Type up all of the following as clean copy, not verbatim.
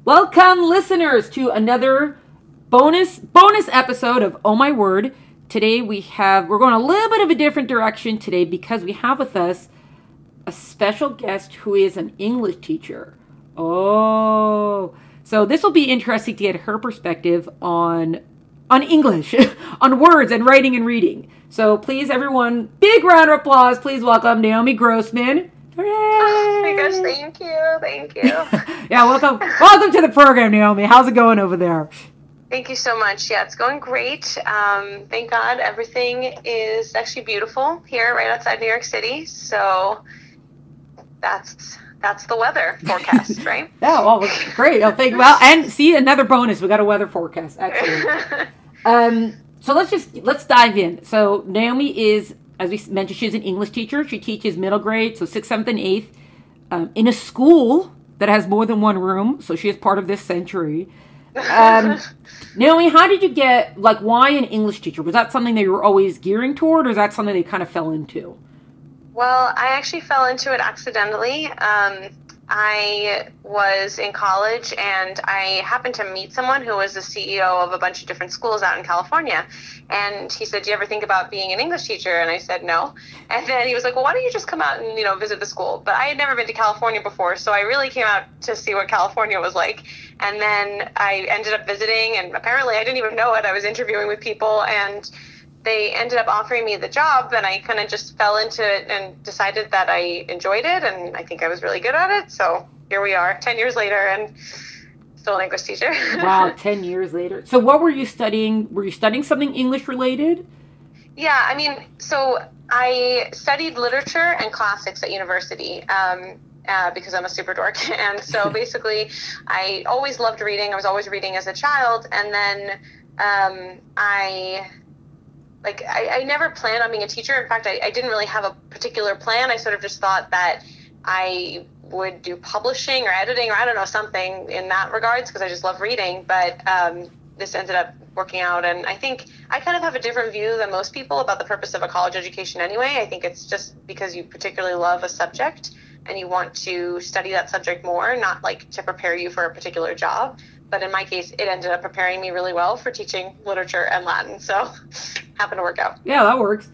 Welcome, listeners, to another bonus episode of Oh My Word. Today we're going a little bit of a different direction today because we have with us a special guest who is an English teacher. So this will be interesting to get her perspective on English, on words and writing and reading. So please, everyone, big round of applause. Please welcome Naomi Grossman. Hooray! Oh my gosh, thank you. Yeah, welcome to the program, Naomi. How's it going over there? Thank you so much. Yeah, it's going great. Thank God everything is actually beautiful here right outside New York City. So that's the weather forecast, right? Yeah, well, great. And see, another bonus. We got a weather forecast. Excellent. So let's dive in. So Naomi is, as we mentioned, she's an English teacher. She teaches middle grade, so 6th, 7th, and 8th, in a school that has more than one room. So she is part of this century. Naomi, how did you get, why an English teacher? Was that something that you were always gearing toward, or is that something that you kind of fell into? Well, I actually fell into it accidentally. I was in college and I happened to meet someone who was the CEO of a bunch of different schools out in California. And he said, "Do you ever think about being an English teacher?" And I said, "No." And then he was like, "Well, why don't you just come out and, visit the school?" But I had never been to California before, so I really came out to see what California was like. And then I ended up visiting, and apparently I didn't even know it. I was interviewing with people, and they ended up offering me the job, and I kind of just fell into it and decided that I enjoyed it, and I think I was really good at it. So here we are, 10 years later, and still an English teacher. Wow, 10 years later. So what were you studying? Were you studying something English related? Yeah, so I studied literature and classics at university. Because I'm a super dork. And so basically I always loved reading. I was always reading as a child. And then I never planned on being a teacher. In fact, I didn't really have a particular plan. I sort of just thought that I would do publishing or editing or I don't know, something in that regards because I just love reading. But this ended up working out. And I think I kind of have a different view than most people about the purpose of a college education anyway. I think it's just because you particularly love a subject and you want to study that subject more, not to prepare you for a particular job. But in my case, it ended up preparing me really well for teaching literature and Latin. So happened to work out. Yeah, that works.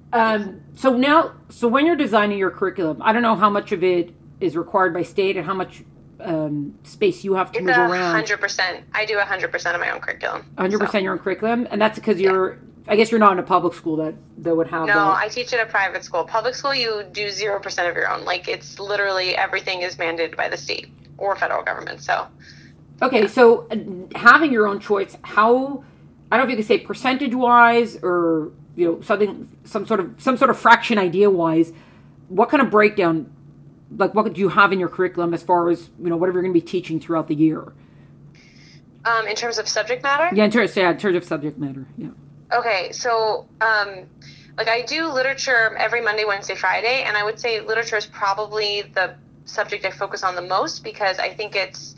So when you're designing your curriculum, I don't know how much of it is required by state and how much space you have to move around. 100%. I do 100% of my own curriculum. 100% your own curriculum? And that's because I guess you're not in a public school that would have No, I teach at a private school. Public school, you do 0% of your own. It's literally everything is mandated by the state or federal government. So... Okay, so having your own choice, I don't know if you could say percentage-wise or some sort of fraction idea-wise, what kind of breakdown, what do you have in your curriculum as far as whatever you're going to be teaching throughout the year? In terms of subject matter? Yeah, in terms of subject matter. Yeah. Okay, so I do literature every Monday, Wednesday, Friday, and I would say literature is probably the subject I focus on the most because I think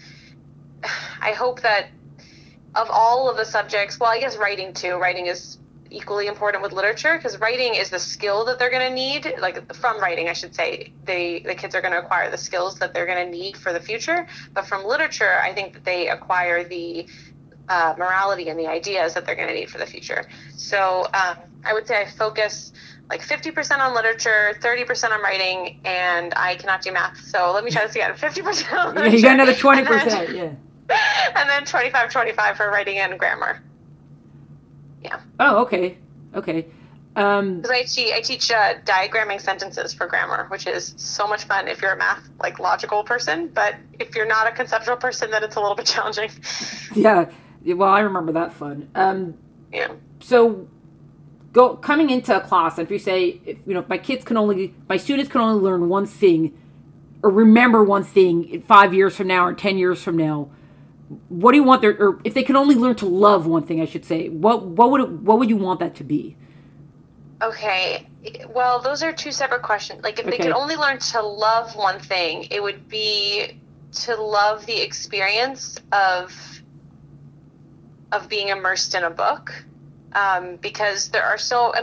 I hope that of all of the subjects, well, I guess writing too. Writing is equally important with literature because writing is the skill that they're going to need. From writing, I should say, the kids are going to acquire the skills that they're going to need for the future. But from literature, I think that they acquire the morality and the ideas that they're going to need for the future. So I would say I focus 50% on literature, 30% on writing, and I cannot do math. So let me try this again. 50% on literature. Yeah, you got another 20%, yeah. And then 25 for writing and grammar. Yeah. Oh, okay. Okay. Because I teach diagramming sentences for grammar, which is so much fun if you're a math, logical person. But if you're not a conceptual person, then it's a little bit challenging. Yeah. Well, I remember that fun. Yeah. So coming into a class, if you say, my students can only learn one thing or remember one thing 5 years from now or 10 years from now, what do you want or if they can only learn to love one thing, I should say, what would you want that to be? Okay. Well, those are two separate questions. If they could only learn to love one thing, it would be to love the experience of being immersed in a book. Because there are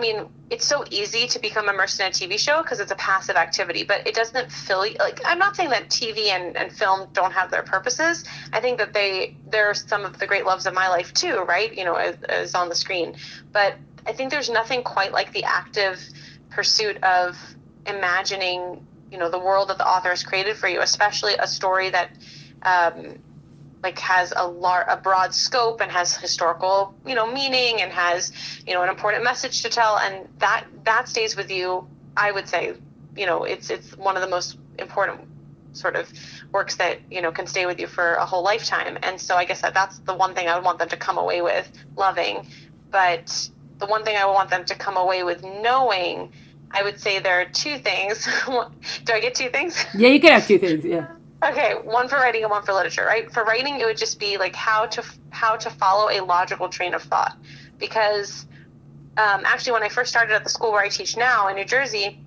it's so easy to become immersed in a TV show because it's a passive activity, but it doesn't fill you. Like, I'm not saying that TV and film don't have their purposes. I think that they're some of the great loves of my life too, right? You know, as on the screen. But I think there's nothing quite like the active pursuit of imagining, you know, the world that the author has created for you, especially a story that like has a broad scope and has historical, you know, meaning and has, you know, an important message to tell, and that stays with you. I would say, you know, it's one of the most important sort of works that, you know, can stay with you for a whole lifetime. And so I guess that's the one thing I would want them to come away with loving. But the one thing I would want them to come away with knowing, I would say there are two things. Do I get two things? Yeah, you can have two things. Yeah. Okay, one for writing and one for literature, right? For writing, it would just be like how to follow a logical train of thought. Because actually, when I first started at the school where I teach now in New Jersey,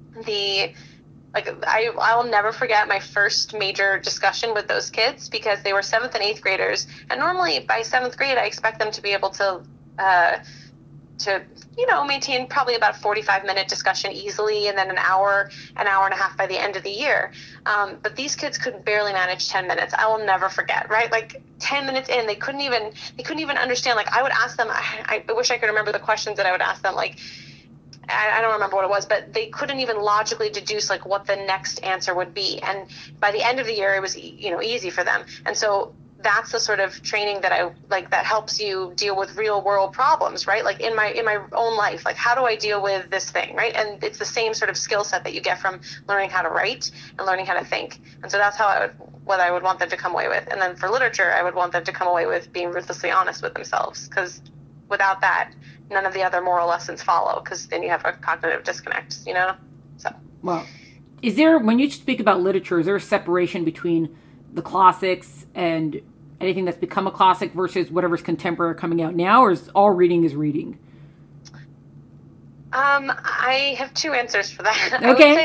I will never forget my first major discussion with those kids, because they were 7th and 8th graders, and normally by 7th grade, I expect them to be able to you know, maintain probably about a 45-minute discussion easily, and then an hour and a half by the end of the year. But these kids could barely manage 10 minutes. I will never forget, right? Like 10 minutes in, they couldn't even understand. Like, I would ask them, I wish I could remember the questions that I would ask them. Like, I don't remember what it was, but they couldn't even logically deduce like what the next answer would be. And by the end of the year, it was, you know, easy for them. And so that's the sort of training that I like, that helps you deal with real world problems, right? Like in my own life, like, how do I deal with this thing, right? And it's the same sort of skill set that you get from learning how to write and learning how to think. And so that's what I would want them to come away with. And then for literature, I would want them to come away with being ruthlessly honest with themselves, because without that, none of the other moral lessons follow, because then you have a cognitive disconnect, you know? So. Well, when you speak about literature, is there a separation between the classics and anything that's become a classic versus whatever's contemporary coming out now, or is all reading is reading? I have two answers for that. Okay.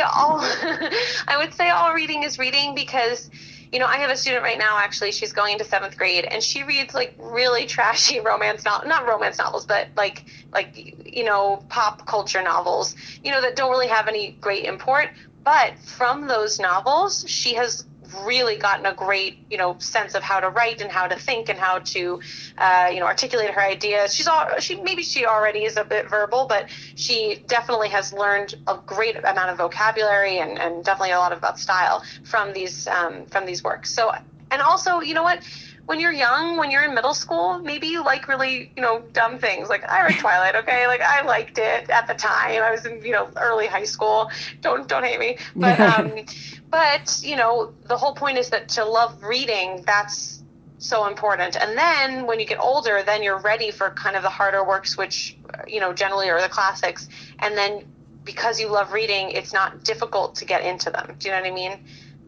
I would say all reading is reading, because, you know, I have a student right now, actually, she's going into 7th grade, and she reads like really trashy not romance novels, but like, you know, pop culture novels, you know, that don't really have any great import. But from those novels, she has really gotten a great, you know, sense of how to write and how to think and how to, you know, articulate her ideas. She already is a bit verbal, but she definitely has learned a great amount of vocabulary and definitely a lot about style from these works. So, and also, you know what? When you're young, when you're in middle school, maybe you like really, you know, dumb things. Like, I read Twilight, okay? Like, I liked it at the time. I was in, you know, early high school. Don't hate me. But, but, you know, the whole point is that to love reading, that's so important. And then when you get older, then you're ready for kind of the harder works, which, you know, generally are the classics. And then because you love reading, it's not difficult to get into them. Do you know what I mean?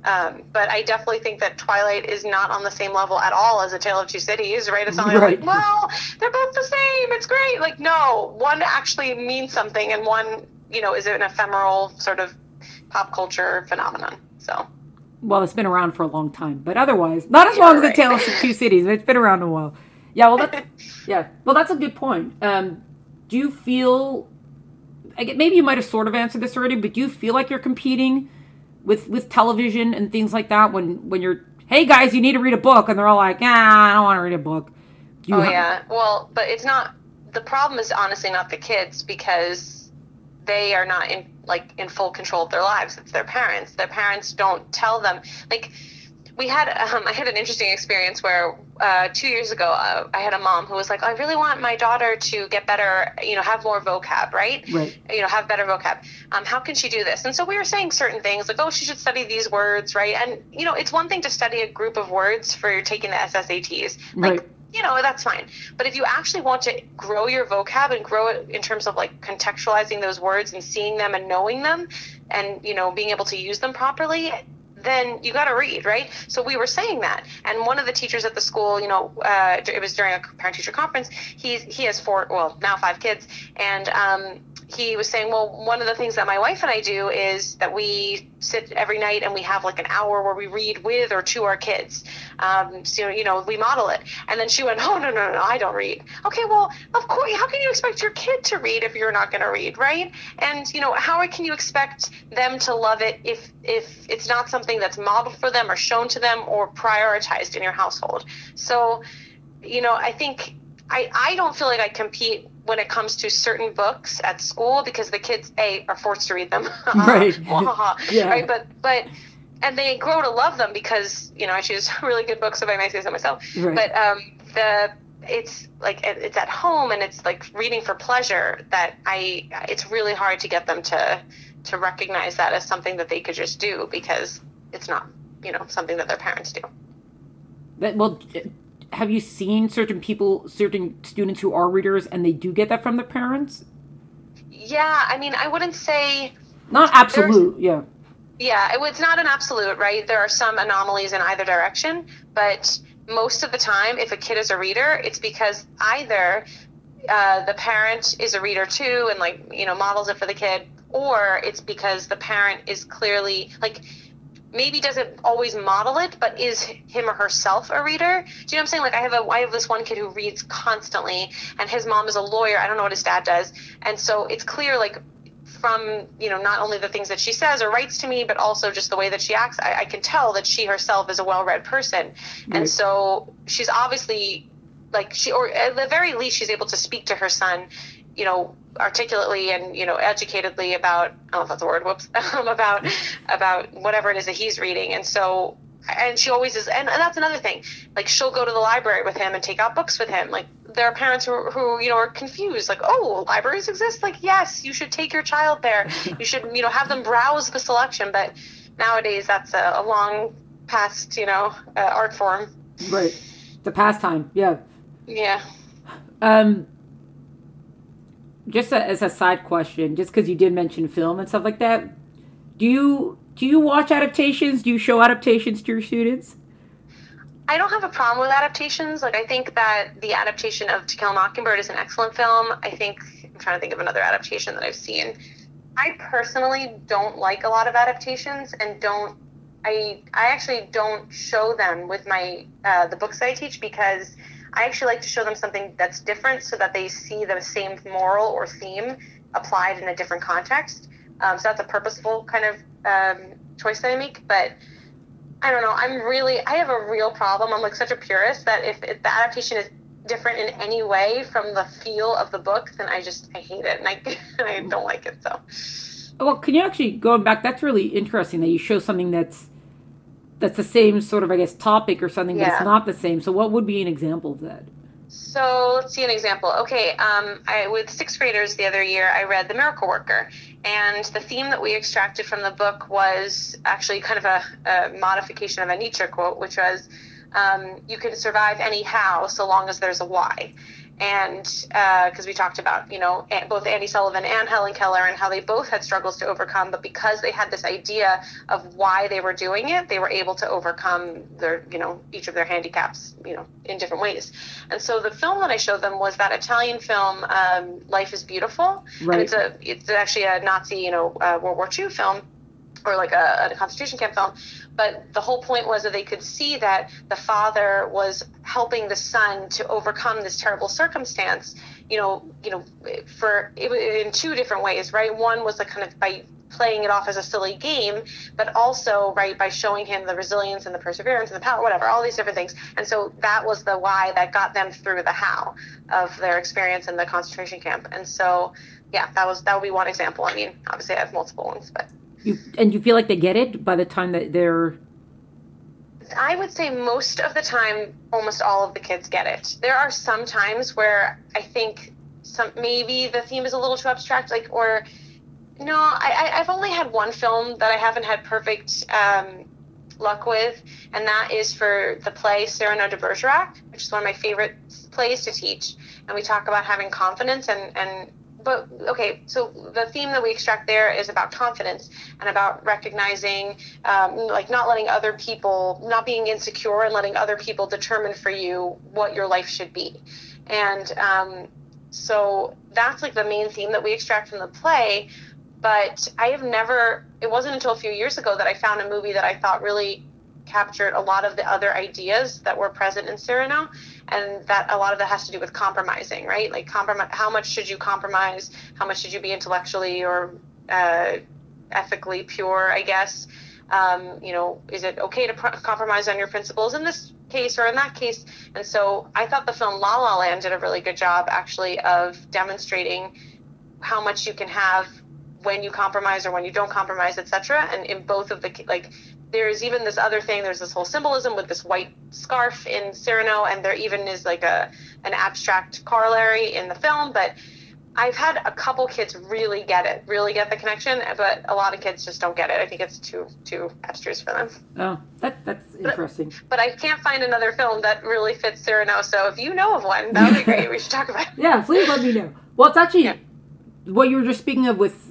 But I definitely think that Twilight is not on the same level at all as A Tale of Two Cities, right? It's not right. Like, well, they're both the same. It's great. Like, no, one actually means something, and one, you know, is an ephemeral sort of pop culture phenomenon. So. Well, it's been around for a long time, but otherwise, not as long as A Tale of Two Cities, but it's been around a while. Yeah, well, that's a good point. Do you feel, maybe you might have sort of answered this already, but do you feel like you're competing with television and things like that when you're, hey guys, you need to read a book, and they're all like, I don't want to read a book. Yeah. Well, but it's not, the problem is honestly not the kids, because they are not in full control of their lives. It's their parents. Their parents don't tell them. Like, I had an interesting experience where 2 years ago, I had a mom who was like, I really want my daughter to get better, you know, have more vocab, right? You know, have better vocab. How can she do this? And so we were saying certain things like, oh, she should study these words, right? And, you know, it's one thing to study a group of words for taking the SSATs. Like, right. You know, that's fine. But if you actually want to grow your vocab and grow it in terms of like contextualizing those words and seeing them and knowing them and, you know, being able to use them properly, then you got to read, right? So we were saying that. And one of the teachers at the school, you know, it was during a parent-teacher conference, he has now 5 kids. And he was saying, well, one of the things that my wife and I do is that we sit every night and we have like an hour where we read with or to our kids. So, we model it. And then she went, oh, no, I don't read. Okay, well, of course, how can you expect your kid to read if you're not going to read, right? And, how can you expect them to love it if it's not something that's modeled for them or shown to them or prioritized in your household? So, I think I don't feel like I compete when it comes to certain books at school because the kids are forced to read them. Right. Yeah. Right. But and they grow to love them because, I choose really good books if I may say so myself. Right. But it's like it's at home and it's like reading for pleasure that it's really hard to get them to recognize that as something that they could just do because it's not, something that their parents do. Well, have you seen certain students who are readers and they do get that from their parents? Yeah, I wouldn't say... Not absolute, yeah. Yeah, it's not an absolute, right? There are some anomalies in either direction, but most of the time, if a kid is a reader, it's because either the parent is a reader too and models it for the kid, or it's because the parent is clearly maybe doesn't always model it, but is him or herself a reader. Do you know what I'm saying? I have this one kid who reads constantly, and his mom is a lawyer. I don't know what his dad does. And so it's clear, from, not only the things that she says or writes to me, but also just the way that she acts, I can tell that she herself is a well-read person. Right. And so she's obviously, or at the very least, she's able to speak to her son, articulately and, educatedly about, I don't know if that's a word, about whatever it is that he's reading. And so, and she always is, and that's another thing, she'll go to the library with him and take out books with him. There are parents who are confused, oh, libraries exist? Yes, you should take your child there. You should, have them browse the selection. But nowadays that's a long past, art form. Right. The pastime. Yeah. Yeah. Just as a side question, just because you did mention film and stuff like that, do you watch adaptations? Do you show adaptations to your students? I don't have a problem with adaptations. I think that the adaptation of To Kill a Mockingbird is an excellent film. I'm trying to think of another adaptation that I've seen. I personally don't like a lot of adaptations and I actually don't show them with my the books that I teach because I actually like to show them something that's different so that they see the same moral or theme applied in a different context. So that's a purposeful kind of choice that I make. But I don't know. I have a real problem. I'm such a purist that if the adaptation is different in any way from the feel of the book, then I hate it. And I don't like it. So. Well, can you actually, going back, that's really interesting that you show something that's the same sort of, I guess, topic or something, but it's not the same. So what would be an example of that? So let's see an example. Okay, with sixth graders the other year, I read The Miracle Worker. And the theme that we extracted from the book was actually kind of a modification of a Nietzsche quote, which was, you can survive any how so long as there's a why. And because we talked about, both Andy Sullivan and Helen Keller and how they both had struggles to overcome, but because they had this idea of why they were doing it, they were able to overcome their, each of their handicaps, in different ways. And so the film that I showed them was that Italian film, Life is Beautiful. Right. And it's actually a Nazi, World War II film, or a concentration camp film. But the whole point was that they could see that the father was helping the son to overcome this terrible circumstance, in two different ways, right? One was kind of by playing it off as a silly game, but also, right, by showing him the resilience and the perseverance and the power, whatever, all these different things. And so that was the why that got them through the how of their experience in the concentration camp. And so, yeah, that would be one example. Obviously I have multiple ones, but. You feel like they get it by the time that they're... I would say most of the time, almost all of the kids get it. There are some times where I think maybe the theme is a little too abstract, I've only had one film that I haven't had perfect luck with, and that is for the play Cyrano de Bergerac, which is one of my favorite plays to teach. And we talk about having confidence But, okay, so the theme that we extract there is about confidence and about recognizing, not letting other people, not being insecure and letting other people determine for you what your life should be. And So that's like the main theme that we extract from the play. But it wasn't until a few years ago that I found a movie that I thought really captured a lot of the other ideas that were present in Cyrano, and that a lot of that has to do with compromising, right? Like how much should you compromise? How much should you be intellectually or ethically pure, I guess? Is it okay to compromise on your principles in this case or in that case? And so I thought the film La La Land did a really good job, actually, of demonstrating how much you can have when you compromise or when you don't compromise, etc. And in both of there's even this other thing, there's this whole symbolism with this white scarf in Cyrano, and there even is like an abstract corollary in the film. But I've had a couple kids really get the connection, but a lot of kids just don't get it. I think it's too abstruse for them. Oh, that's interesting. But I can't find another film that really fits Cyrano, so if you know of one, that would be great. We should talk about it. Yeah, please let me know. Well, it's actually what you were just speaking of with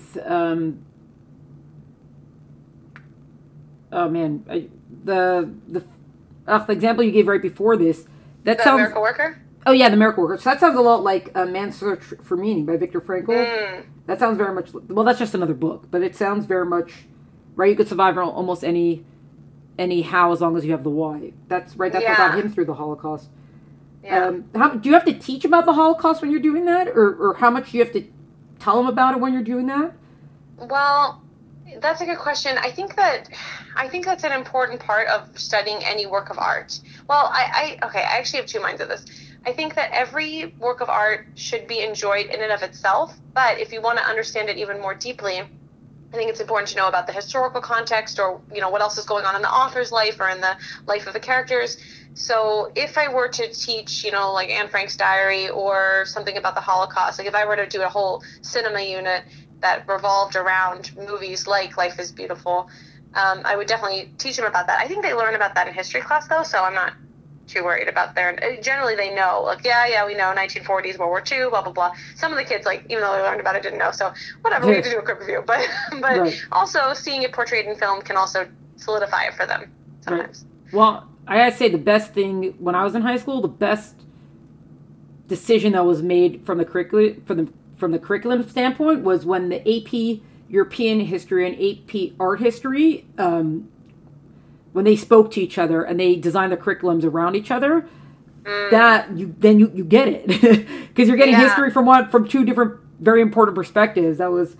the example you gave right before this. That the sounds Miracle Worker? Oh yeah, The Miracle Worker. So that sounds a lot like Man's Search for Meaning by Viktor Frankl. That sounds very much, well, that's just another book, but it sounds very much, right, you could survive almost any how as long as you have the why. That's right, that's what got him through the Holocaust. Yeah. Do you have to teach about the Holocaust when you're doing that? Or how much do you have to tell them about it when you're doing that? Well, that's a good question. I think that's an important part of studying any work of art. Well, I actually have two minds of this. I think that every work of art should be enjoyed in and of itself, but if you want to understand it even more deeply, I think it's important to know about the historical context, or what else is going on in the author's life or in the life of the characters. So if I were to teach, like Anne Frank's diary or something about the Holocaust, like if I were to do a whole cinema unit that revolved around movies like Life is Beautiful, I would definitely teach them about that. I think they learn about that in history class, though, so I'm not too worried about generally they know, like, we know 1940s, World War II, blah, blah, blah. Some of the kids, like, even though they learned about it, didn't know, so whatever, we need to do a quick review. But right. Also, seeing it portrayed in film can also solidify it for them sometimes. Right. Well, I gotta say, the best thing, when I was in high school, the best decision that was made from the curriculum standpoint was when the AP European History and AP Art History, when they spoke to each other and they designed the curriculums around each other, that you get it because you're getting history from two different very important perspectives. That was,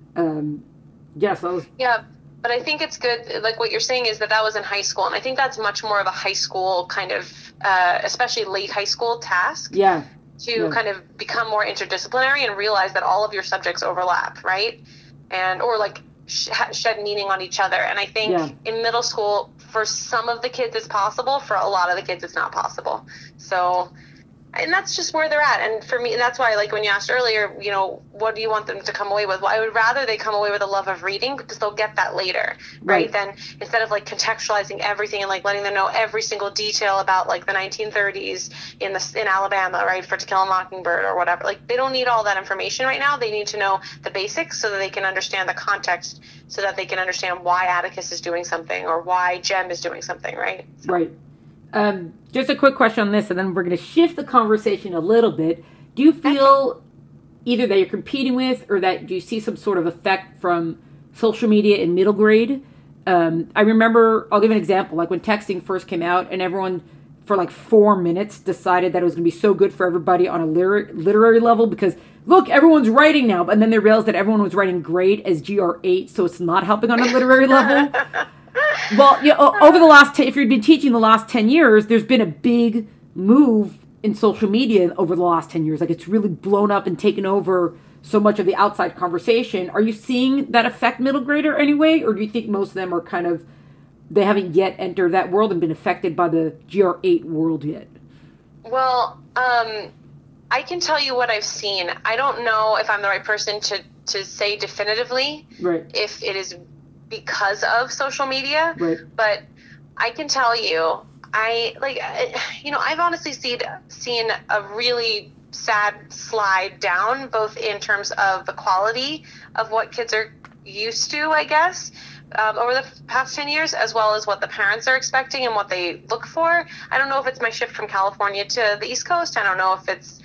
yeah. But I think it's good, like what you're saying is that was in high school, and I think that's much more of a high school kind of, especially late high school task. Yeah. To kind of become more interdisciplinary and realize that all of your subjects overlap, right? Or like shed meaning on each other. And I think in middle school, for some of the kids it's possible, for a lot of the kids it's not possible. So, and that's just where they're at. And for me, that's why, like when you asked earlier, what do you want them to come away with? Well, I would rather they come away with a love of reading, because they'll get that later, right? Then instead of like contextualizing everything and like letting them know every single detail about like the 1930s in Alabama, right, for To Kill a Mockingbird or whatever. Like they don't need all that information right now. They need to know the basics so that they can understand the context, so that they can understand why Atticus is doing something or why Jem is doing something, right? So. Right. Just a quick question on this, and then we're going to shift the conversation a little bit. Do you feel either that you're competing with, or that do you see some sort of effect from social media in middle grade? I remember, I'll give an example, like when texting first came out, and everyone for like 4 minutes decided that it was going to be so good for everybody on a literary level, because look, everyone's writing now, and then they realized that everyone was writing great as GR8, so it's not helping on a literary level. Well, over the last, if you've been teaching the last 10 years, there's been a big move in social media over the last 10 years. Like it's really blown up and taken over so much of the outside conversation. Are you seeing that affect middle grader anyway? Or do you think most of them are kind of, they haven't yet entered that world and been affected by the GR8 world yet? Well, I can tell you what I've seen. I don't know if I'm the right person to say definitively if it is because of social media, but I can tell you, I've honestly seen a really sad slide down, both in terms of the quality of what kids are used to, I guess, over the past 10 years, as well as what the parents are expecting and what they look for. I don't know if it's my shift from California to the East Coast. I don't know if it's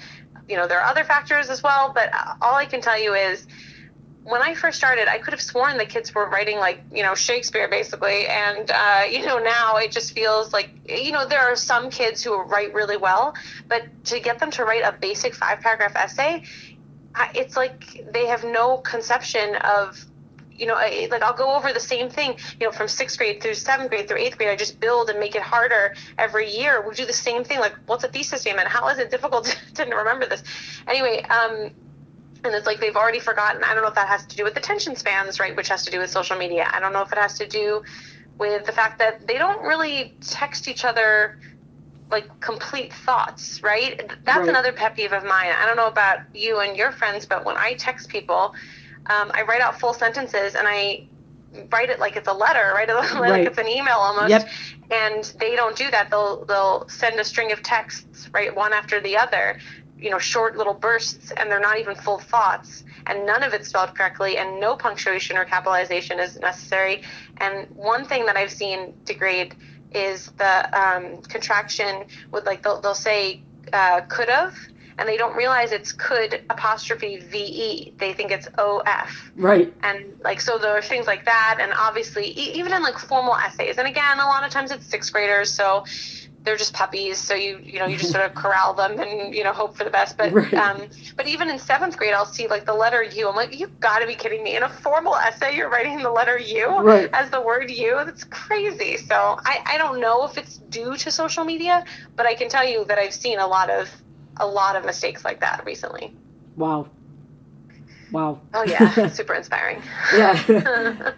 there are other factors as well, but all I can tell you is when I first started, I could have sworn the kids were writing like, Shakespeare basically. And, now it just feels like, there are some kids who write really well, but to get them to write a basic 5-paragraph essay, it's like they have no conception of, like I'll go over the same thing, from 6th grade through 7th grade through 8th grade. I just build and make it harder every year. We do the same thing. Like, what's a thesis statement? How is it difficult to remember this? Anyway, and it's like they've already forgotten. I don't know if that has to do with attention spans, right, which has to do with social media. I don't know if it has to do with the fact that they don't really text each other like complete thoughts, right? That's Right. another pet peeve of mine. I don't know about you and your friends, but when I text people, I write out full sentences and I write it like it's a letter, right? Like it's an email almost. Yep. And they don't do that. They'll send a string of texts, right, one after the other, short little bursts, and they're not even full thoughts, and none of it's spelled correctly, and no punctuation or capitalization is necessary. And one thing that I've seen degrade is the contraction with, like, they'll say could have, and they don't realize it's could apostrophe VE. They think it's OF. Right. And like, so there are things like that. And obviously even in like formal essays, and again, a lot of times it's 6th graders, so they're just puppies, so you just sort of corral them and hope for the best. But Right. but even in 7th grade, I'll see like the letter U. I'm like, you've got to be kidding me! In a formal essay, you're writing the letter U Right. as the word U. That's crazy. So I don't know if it's due to social media, but I can tell you that I've seen a lot of mistakes like that recently. Wow. Oh yeah, super inspiring. Yeah.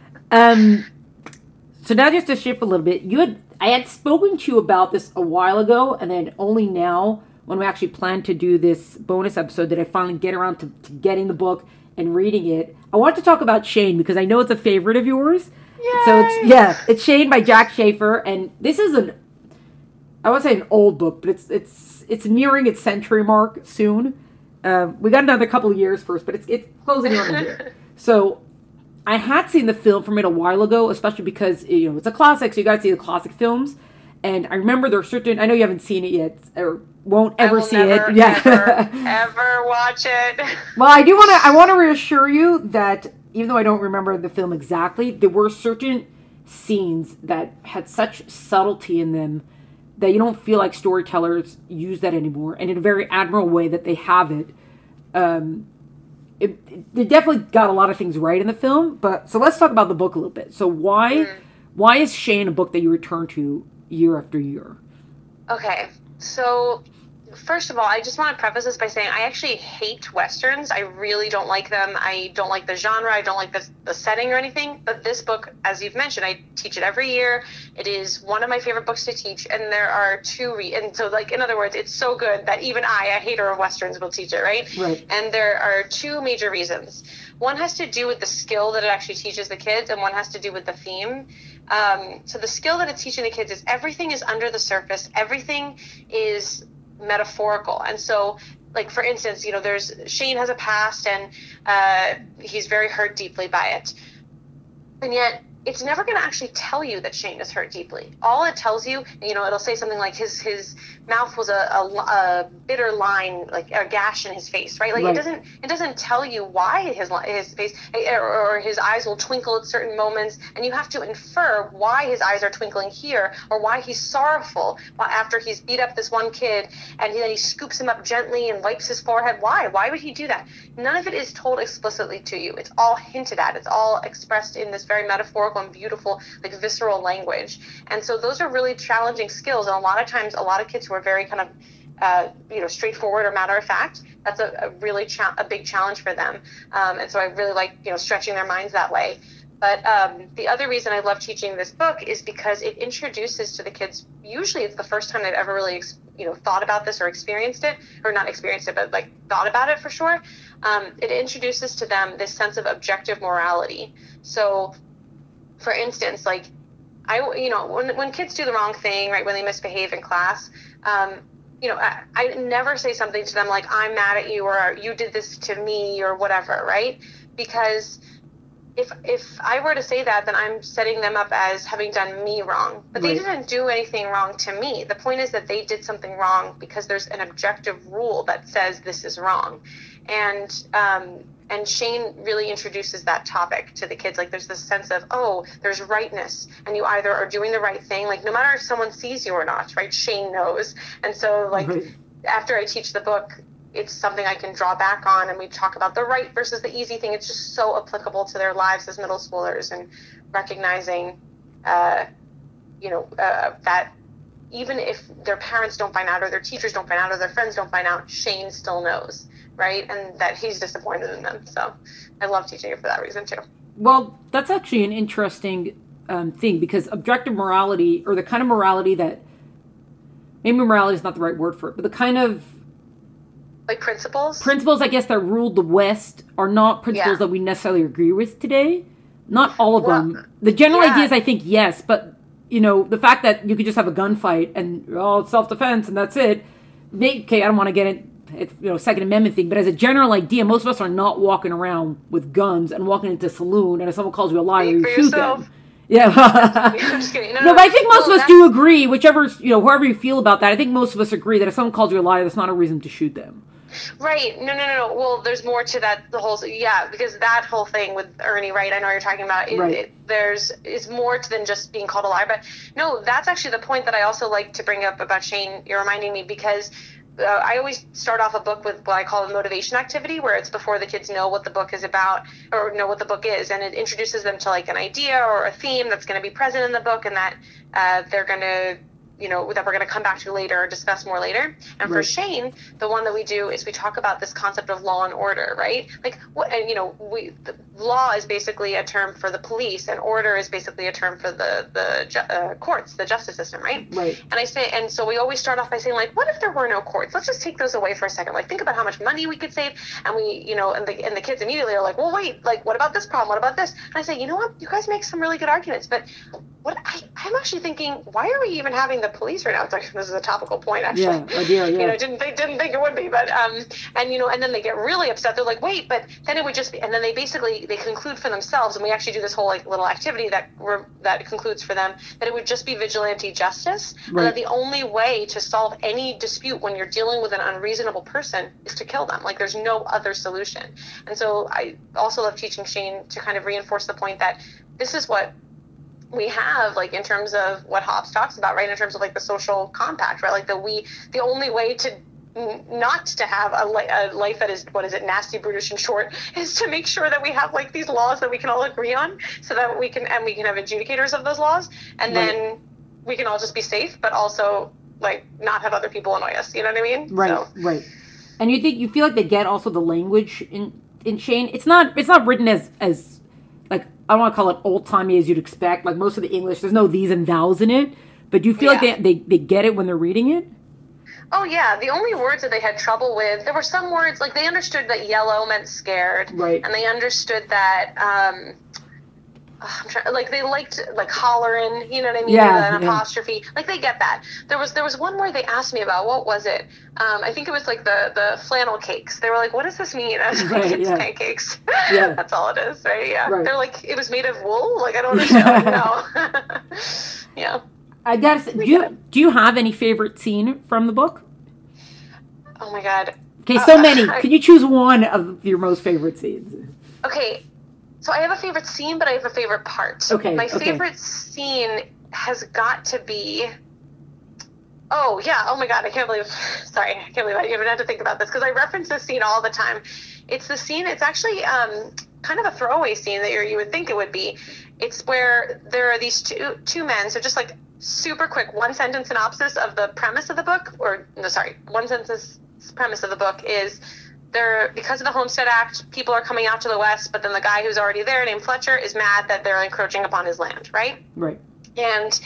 So now just to shift a little bit, I had spoken to you about this a while ago, and then only now, when we actually planned to do this bonus episode, did I finally get around to getting the book and reading it. I want to talk about Shane because I know it's a favorite of yours. Yay! So it's Shane by Jack Schaefer, and this is I won't say an old book, but it's nearing its century mark soon. We got another couple of years first, but it's closing on a year. So I had seen the film from it a while ago, especially because it's a classic, so you got to see the classic films. And I remember there are certain. I know you haven't seen it yet, or won't ever see it. Yeah, ever watch it. Well, I want to reassure you that even though I don't remember the film exactly, there were certain scenes that had such subtlety in them that you don't feel like storytellers use that anymore, and in a very admirable way that they have it. They definitely got a lot of things right in the film, so let's talk about the book a little bit. So why is Shane a book that you return to year after year? Okay, so first of all, I just want to preface this by saying I actually hate Westerns. I really don't like them. I don't like the genre. I don't like the setting or anything. But this book, as you've mentioned, I teach it every year. It is one of my favorite books to teach, and there are and so, like, in other words, it's so good that even a hater of Westerns, will teach it, right? Right. And there are two major reasons. One has to do with the skill that it actually teaches the kids, and one has to do with the theme. So the skill that it's teaching the kids is everything is under the surface. Everything is metaphorical. And so, like, for instance, Shane has a past, and he's very hurt deeply by it. And yet it's never going to actually tell you that Shane is hurt deeply. All it tells you, it'll say something like his mouth was a bitter line, like a gash in his face, right? Like, right. It doesn't tell you why his face or his eyes will twinkle at certain moments, and you have to infer why his eyes are twinkling here, or why he's sorrowful after he's beat up this one kid, and then he scoops him up gently and wipes his forehead. Why would he do that? None of it is told explicitly to you. It's all hinted at. It's all expressed in this very metaphorical and beautiful, like, visceral language. And so those are really challenging skills, and a lot of times a lot of kids who are very kind of straightforward or matter of fact, that's a really a big challenge for them. And so I really like stretching their minds that way. But the other reason I love teaching this book is because it introduces to the kids, usually it's the first time they've ever really thought about this or experienced it, or not experienced it, but like thought about it for sure. It introduces to them this sense of objective morality. So, for instance, like, when kids do the wrong thing, right, when they misbehave in class, I never say something to them like, I'm mad at you, or you did this to me, or whatever, right? Because if I were to say that, then I'm setting them up as having done me wrong. But they didn't do anything wrong to me. The point is that they did something wrong because there's an objective rule that says this is wrong. And Shane really introduces that topic to the kids. Like, there's this sense of, oh, there's rightness, and you either are doing the right thing, like no matter if someone sees you or not, right? Shane knows. And so, like, after I teach the book, it's something I can draw back on, and we talk about the right versus the easy thing. It's just so applicable to their lives as middle schoolers, and recognizing, that even if their parents don't find out, or their teachers don't find out, or their friends don't find out, Shane still knows, right? And that he's disappointed in them. So I love teaching it for that reason too. Well, that's actually an interesting thing, because objective morality, or the kind of morality that, maybe morality is not the right word for it, but the kind of like principles, I guess, that ruled the West are not principles that we necessarily agree with today. Not all of them. The general ideas, I think, yes, but the fact that you could just have a gunfight and it's self-defense and that's it. Okay, I don't want to get it. It's Second Amendment thing, but as a general idea, most of us are not walking around with guns and walking into a saloon, and if someone calls you a liar, you shoot them. Yeah. I'm just kidding. No, but I think most of us do agree, however you feel about that, I think most of us agree that if someone calls you a liar, that's not a reason to shoot them. Right. No. Well, there's more to that. Because that whole thing with Ernie, right? I know what you're talking about. It's more than just being called a liar. But no, that's actually the point that I also like to bring up about Shane. You're reminding me, because I always start off a book with what I call a motivation activity, where it's before the kids know what the book is about or know what the book is. And it introduces them to like an idea or a theme that's going to be present in the book, and that they're going to, that we're going to come back to later or discuss more later. And for Shane, the one that we do is we talk about this concept of law and order, right? Like, what, and the law is basically a term for the police, and order is basically a term for the courts, the justice system, right? Right. And so we always start off by saying, like, what if there were no courts? Let's just take those away for a second. Like, think about how much money we could save. And and the kids immediately are like, well, wait, like, what about this problem? What about this? And I say, you know what? You guys make some really good arguments, but I'm actually thinking, why are we even having the police right now? It's like, this is a topical point, actually. Yeah. Didn't think it would be, but and then they get really upset. They're like, wait, but then it would just be, and then they conclude for themselves, and we actually do this whole like little activity that concludes for them that it would just be vigilante justice, and that the only way to solve any dispute when you're dealing with an unreasonable person is to kill them. Like, there's no other solution. And so I also love teaching Shane to kind of reinforce the point that this is what we have, like, in terms of what Hobbes talks about, right, in terms of like the social compact, right, like the only way to not to have a life that is, nasty, brutish, and short, is to make sure that we have like these laws that we can all agree on, so that we can have adjudicators of those laws, and then we can all just be safe, but also like not have other people annoy us. You know what I mean? Right. And you feel like they get also the language in Shane. It's not written as like, I don't want to call it old-timey as you'd expect. Like, most of the English, there's no these and thous in it. But do you feel like they get it when they're reading it? Oh, yeah. The only words that they had trouble with, there were some words, like, they understood that yellow meant scared. Right. And they understood that, they liked, like, hollering, you know what I mean? Yeah. An apostrophe. Like, they get that. There was one word they asked me about. What was it? I think it was, like, the flannel cakes. They were like, what does this mean? I was like, it's pancakes. Yeah. That's all it is, right? Yeah. Right. They're like, it was made of wool? Like, I don't understand. No. Yeah. I guess, do you have any favorite scene from the book? Oh, my God. Okay, so many. Can you choose one of your most favorite scenes? Okay. So I have a favorite scene, but I have a favorite part. Okay. My favorite scene has got to be... Oh, yeah. Oh, my God. I can't believe I even had to think about this, because I reference this scene all the time. It's the scene, it's actually kind of a throwaway scene that you would think it would be. It's where there are these two men. So just like super quick, one sentence synopsis of the premise of the book, one sentence premise of the book is... because of the Homestead Act, people are coming out to the West, but then the guy who's already there, named Fletcher, is mad that they're encroaching upon his land, right? Right. And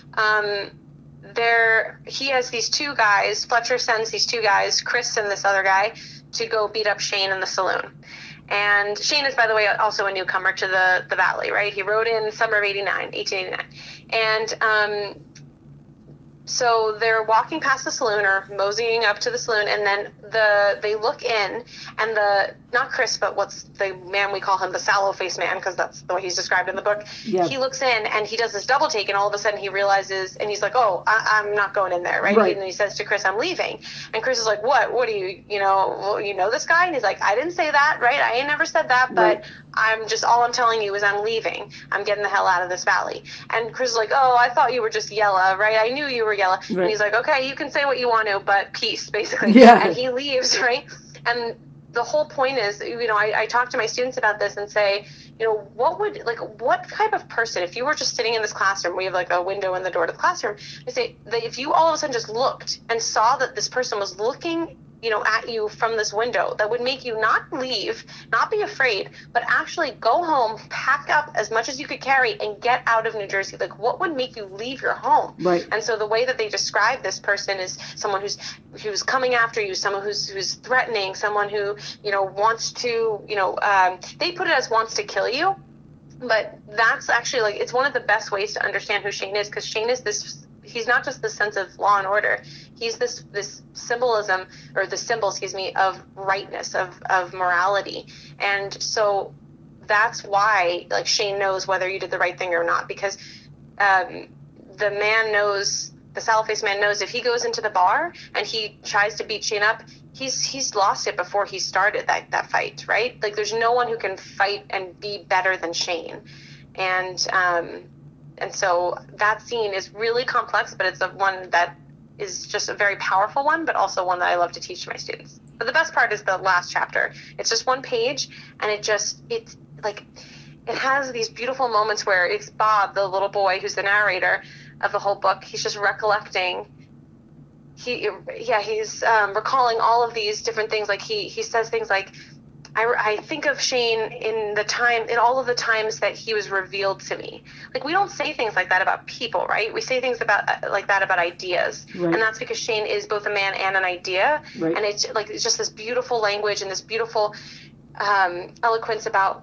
he has these two guys, Fletcher sends these two guys, Chris and this other guy, to go beat up Shane in the saloon. And Shane is, by the way, also a newcomer to the Valley, right? He rode in summer of 1889. And So they're walking past the saloon or moseying up to the saloon, and then they look in, and not Chris, but what's the man, we call him the sallow-faced man, because that's the way he's described in the book. Yeah. He looks in, and he does this double take, and all of a sudden he realizes, and he's like, oh, I'm not going in there, right? And he says to Chris, I'm leaving. And Chris is like, what do you know this guy? And he's like, I didn't say that, right? I ain't never said that, but all I'm telling you is I'm leaving. I'm getting the hell out of this valley. And Chris is like, oh, I thought you were just Yella, right? I knew you were Yella. Right. And he's like, okay, you can say what you want to, but peace, basically. Yeah. And he leaves, right? And the whole point is, I talk to my students about this and say, what type of person, if you were just sitting in this classroom, we have like a window in the door to the classroom, I say that if you all of a sudden just looked and saw that this person was looking at you from this window, that would make you not leave, not be afraid, but actually go home, pack up as much as you could carry, and get out of New Jersey. Like, what would make you leave your home? Right. And so the way that they describe this person is someone who's coming after you, someone who's threatening, someone who wants to they put it as wants to kill you, but that's actually it's one of the best ways to understand who Shane is, because Shane is this. He's not just the sense of law and order. He's this symbolism, or the symbol, of rightness, of morality. And so that's why, Shane knows whether you did the right thing or not, because the sallow-faced man knows if he goes into the bar and he tries to beat Shane up, he's lost it before he started that fight, right? There's no one who can fight and be better than Shane. And so that scene is really complex, but it's one that is just a very powerful one, but also one that I love to teach to my students. But the best part is the last chapter. It's just one page, and it has these beautiful moments where it's Bob, the little boy who's the narrator of the whole book. He's just recollecting. He's recalling all of these different things. He says things like, I think of Shane in all of the times that he was revealed to me. We don't say things like that about people, right? We say things like that about ideas. Right. And that's because Shane is both a man and an idea. Right. And it's just this beautiful language and this beautiful eloquence about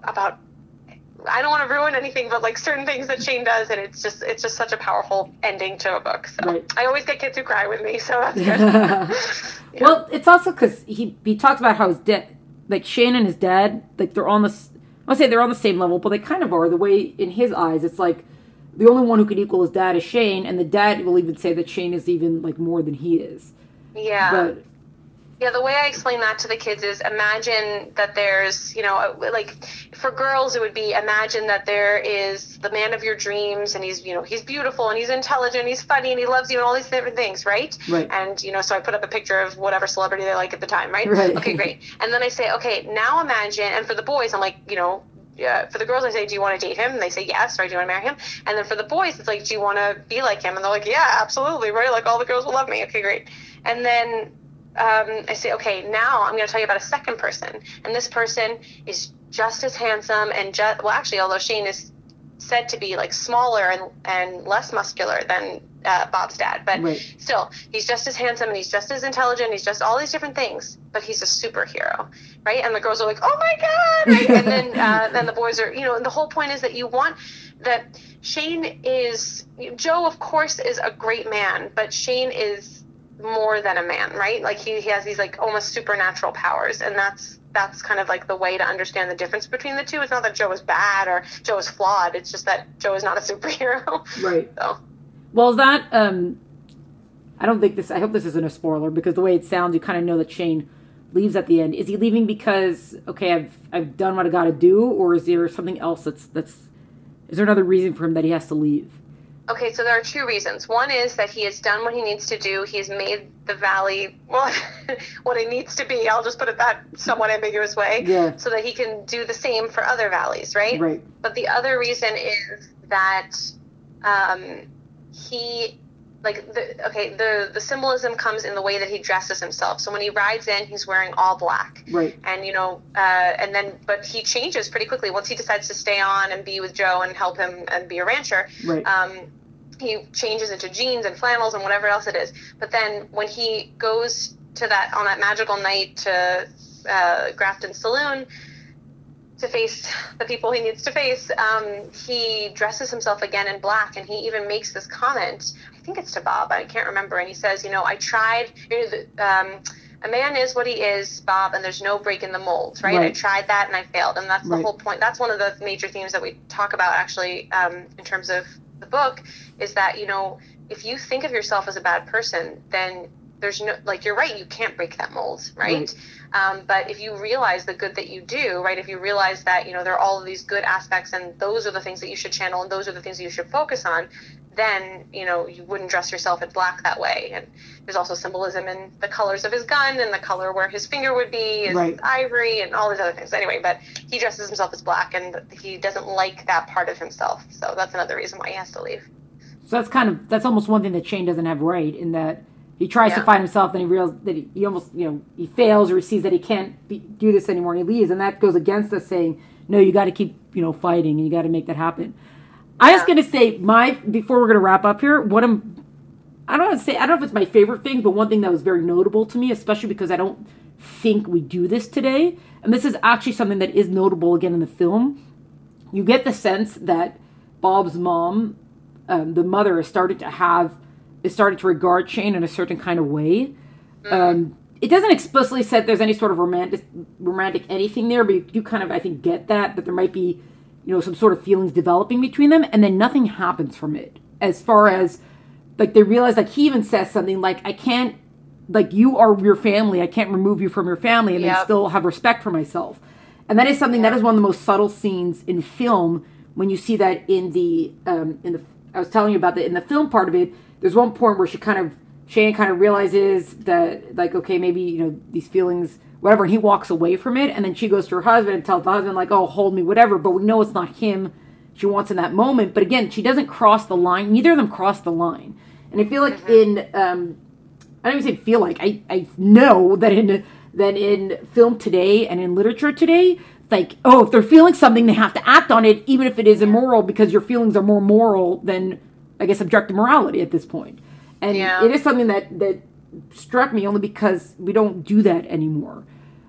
I don't want to ruin anything, but certain things that Shane does, and it's just such a powerful ending to a book. So right. I always get kids who cry with me, so that's good. Yeah. Well, it's also because he talks about how his dad, Shane and his dad, they're on this. I'll say they're on the same level, but they kind of are. The way in his eyes, it's the only one who could equal his dad is Shane, and the dad will even say that Shane is even more than he is. Yeah. But yeah, the way I explain that to the kids is imagine that there's, for girls it would be imagine that there is the man of your dreams, and he's beautiful and he's intelligent, he's funny and he loves you and all these different things, right? Right. And, so I put up a picture of whatever celebrity they like at the time, right? Right. Okay, great. And then I say, okay, now imagine, and for the boys, I'm like, for the girls I say, do you want to date him? And they say yes, right? Do you want to marry him? And then for the boys, it's do you want to be like him? And they're like, yeah, absolutely, right? All the girls will love me. Okay, great. And then I say, okay, now I'm going to tell you about a second person. And this person is just as handsome and although Shane is said to be smaller and less muscular than Bob's dad, but right. Still, he's just as handsome and he's just as intelligent. He's just all these different things, but he's a superhero, right? And the girls are like, oh my God, right? And then the boys are, and the whole point is that you want that Shane is, Joe, of course, is a great man, but Shane is more than a man, right? He has these almost supernatural powers, and that's kind of the way to understand the difference between the two. It's not that Joe is bad or Joe is flawed. It's just that Joe is not a superhero. Right. So. Well, is that I hope this isn't a spoiler, because the way it sounds, you kind of know that Shane leaves at the end. Is he leaving because, okay, I've done what I got to do, or is there something else is there another reason for him that he has to leave? Okay, so there are two reasons. One is that he has done what he needs to do. He has made the valley, what it needs to be. I'll just put it that somewhat ambiguous way. Yeah. So that he can do the same for other valleys, right? Right. But the other reason is that the symbolism comes in the way that he dresses himself. So when he rides in, he's wearing all black. Right. And but he changes pretty quickly once he decides to stay on and be with Joe and help him and be a rancher. Right. He changes into jeans and flannels and whatever else it is. But then when he goes on that magical night to Grafton Saloon to face the people he needs to face, he dresses himself again in black, and he even makes this comment think it's to Bob, I can't remember, and he says, I tried, a man is what he is, Bob, and there's no break in the mold, right? I tried that and I failed, and that's the whole point. That's one of the major themes that we talk about, actually, in terms of the book, is that, if you think of yourself as a bad person, then there's no, you're right, you can't break that mold, right? But if you realize the good that you do, right, if you realize that, there are all of these good aspects, and those are the things that you should channel, and those are the things that you should focus on, then, you wouldn't dress yourself in black that way. And there's also symbolism in the colors of his gun, and the color where his finger would be is ivory, and all these other things. Anyway, but he dresses himself as black, and he doesn't like that part of himself. So that's another reason why he has to leave. So that's almost one thing that Shane doesn't have right, in that he tries to find himself, and he realizes that he almost, he fails, or he sees that he can't do this anymore, and he leaves. And that goes against us saying, no, you got to keep, fighting, and you got to make that happen. I was going to say, before we're going to wrap up here, I don't know if it's my favorite thing, but one thing that was very notable to me, especially because I don't think we do this today, and this is actually something that is notable again in the film, you get the sense that Bob's mom, the mother, is starting to regard Shane in a certain kind of way. It doesn't explicitly say there's any sort of romantic anything there, but you kind of, I think, get that there might be, some sort of feelings developing between them, and then nothing happens from it. As far as, they realize, he even says something I can't, you are your family, I can't remove you from your family, and then still have respect for myself. And that is something, that is one of the most subtle scenes in film, when you see that in the, I was telling you about in the film part of it, there's one point where Shane kind of realizes that, okay, maybe, these feelings, whatever, and he walks away from it, and then she goes to her husband and tells the husband, oh, hold me, whatever, but we know it's not him she wants in that moment. But again, she doesn't cross the line. Neither of them cross the line. And I feel like I don't even say feel like, I know that in film today and in literature today, if they're feeling something, they have to act on it, even if it is immoral, because your feelings are more moral than, I guess, objective morality at this point. And it is something that struck me only because we don't do that anymore.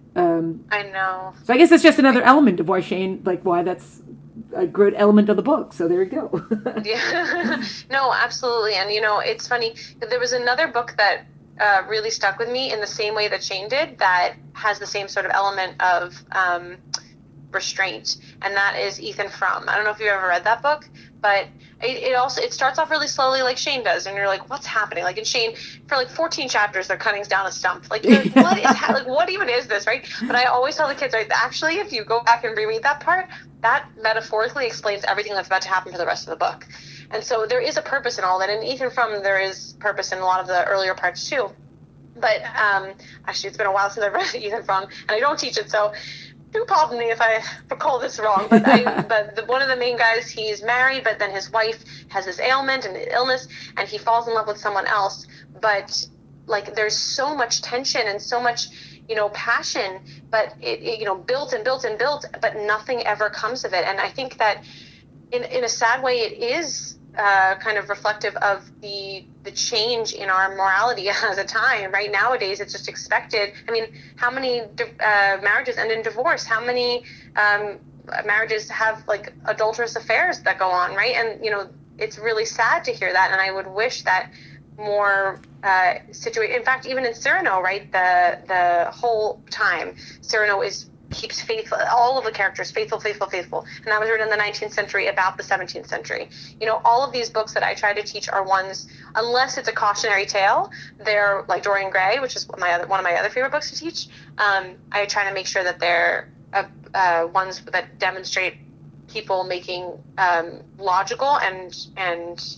I know. So I guess that's just another element of why Shane, why that's a good element of the book. So there you go. Yeah. No, absolutely. And, it's funny. There was another book that really stuck with me in the same way that Shane did, that has the same sort of element of restraint. And that is Ethan Frome. I don't know if you've ever read that book, but it starts off really slowly, like Shane does, and you're like, what's happening? In Shane, for 14 chapters, they're cutting down a stump. What even is this, right? But I always tell the kids, right, actually, if you go back and reread that part, that metaphorically explains everything that's about to happen for the rest of the book. And so there is a purpose in all that. And Ethan Frome, there is purpose in a lot of the earlier parts too. But actually, it's been a while since I've read Ethan Frome, and I don't teach it, so do pardon me if I recall this wrong, but one of the main guys, he's married, but then his wife has this ailment and illness, and he falls in love with someone else. But there's so much tension and so much, passion, but it built and built and built, but nothing ever comes of it. And I think that in a sad way, it is kind of reflective of the change in our morality as a time. Right nowadays, it's just expected. I mean, how many marriages end in divorce? How many marriages have adulterous affairs that go on, right? And it's really sad to hear that. And I would wish that more in fact, even in Cyrano, right, the whole time Cyrano keeps faithful, all of the characters faithful, and that was written in the 19th century about the 17th century. All of these books that I try to teach are ones, unless it's a cautionary tale, they're like Dorian Gray, which is one of my other favorite books to teach. I try to make sure that they're ones that demonstrate people making logical and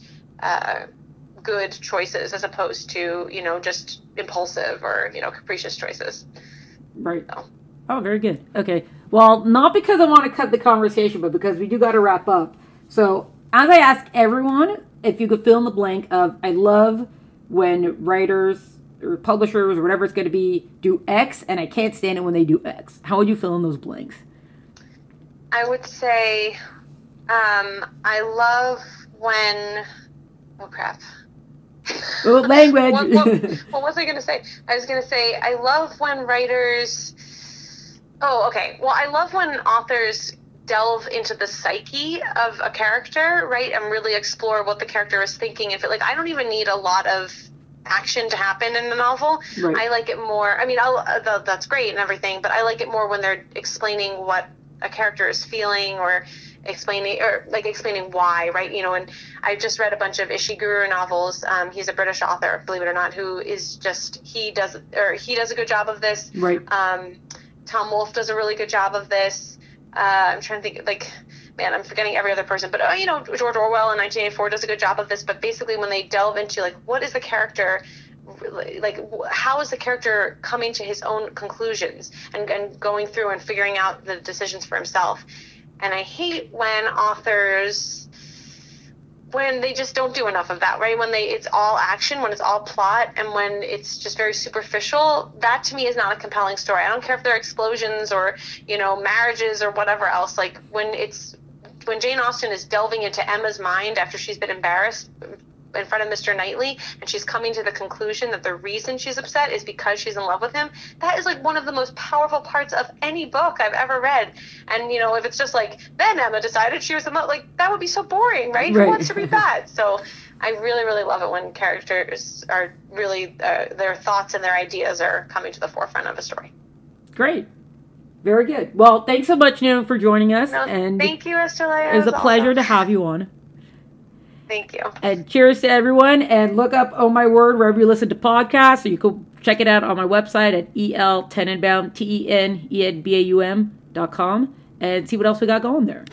good choices, as opposed to just impulsive or capricious choices. Right. So. Oh, very good. Okay. Well, not because I want to cut the conversation, but because we do got to wrap up. So, as I ask everyone, if you could fill in the blank of, I love when writers or publishers or whatever it's going to be do X, and I can't stand it when they do X. How would you fill in those blanks? I would say, I love when, oh crap. Oh, language. What was I going to say? I was going to say, I love when writers... Oh, okay. Well, I love when authors delve into the psyche of a character, right, and really explore what the character is thinking. If it, like, I don't even need a lot of action to happen in the novel. Right. I like it more. I mean, that's great and everything, but I like it more when they're explaining what a character is feeling, or explaining why, right? You know, and I just read a bunch of Ishiguro novels. He's a British author, believe it or not, who is just, he does a good job of this. Right. Tom Wolfe does a really good job of this. I'm trying to think, like, man, I'm forgetting every other person, but you know, George Orwell in 1984 does a good job of this. But basically, when they delve into, like, what is the character, like, how is the character coming to his own conclusions and going through and figuring out the decisions for himself. And I hate when authors, when they just don't do enough of that, right? When it's all action, when it's all plot, and when it's just very superficial, that to me is not a compelling story. I don't care if they're explosions or, you know, marriages or whatever else. Like, when Jane Austen is delving into Emma's mind after she's been embarrassed in front of Mr. Knightley, and she's coming to the conclusion that the reason she's upset is because she's in love with him, that is like one of the most powerful parts of any book I've ever read. And, you know, if it's just like, then Emma decided she was in love, like, that would be so boring, right? Who wants to read that? So I really, really love it when characters are really, their thoughts and their ideas are coming to the forefront of a story. Great. Very good. Well, thanks so much, Nina, for joining us. And thank you, Esther Leia. It was a pleasure to have you on. Thank you. And cheers to everyone. And look up Oh My Word wherever you listen to podcasts. Or you can check it out on my website at eltenenbaum, TENENBAUM.com, and see what else we got going there.